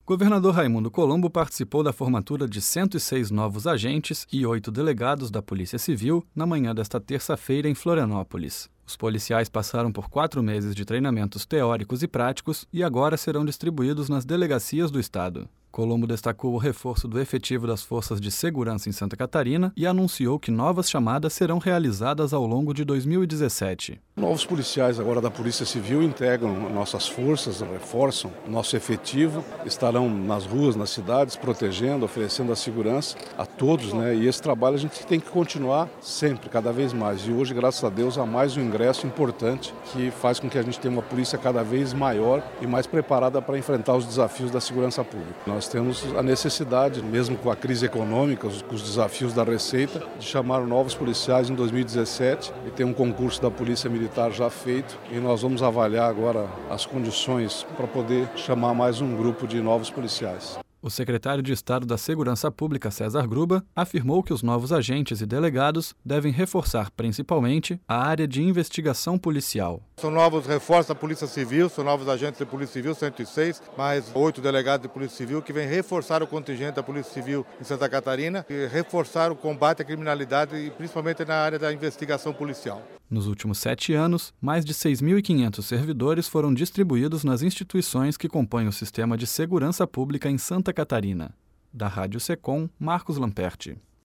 Governador Raimundo Colombo participou da formatura de 106 novos agentes e 8 delegados da Polícia Civil na manhã desta terça-feira em Florianópolis. Os policiais passaram por 4 meses de treinamentos teóricos e práticos e agora serão distribuídos nas delegacias do estado. Colombo destacou o reforço do efetivo das forças de segurança em Santa Catarina e anunciou que novas chamadas serão realizadas ao longo de 2017. Novos policiais agora da Polícia Civil integram nossas forças, reforçam nosso efetivo, estarão nas ruas, nas cidades, protegendo, oferecendo a segurança a todos, E esse trabalho a gente tem que continuar sempre, cada vez mais. E hoje, graças a Deus, há mais um ingresso importante que faz com que a gente tenha uma polícia cada vez maior e mais preparada para enfrentar os desafios da segurança pública. Nós temos a necessidade, mesmo com a crise econômica, com os desafios da Receita, de chamar novos policiais em 2017 e tem um concurso da Polícia Militar já feito e nós vamos avaliar agora as condições para poder chamar mais um grupo de novos policiais. O secretário de Estado da Segurança Pública, César Gruba, afirmou que os novos agentes e delegados devem reforçar principalmente a área de investigação policial. São novos reforços da Polícia Civil, são novos agentes da Polícia Civil, 106, mais 8 delegados de Polícia Civil que vêm reforçar o contingente da Polícia Civil em Santa Catarina e reforçar o combate à criminalidade, e principalmente na área da investigação policial. Nos últimos 7 anos, mais de 6.500 servidores foram distribuídos nas instituições que compõem o sistema de segurança pública em Santa Catarina. Da Rádio Secom, Marcos Lamperti.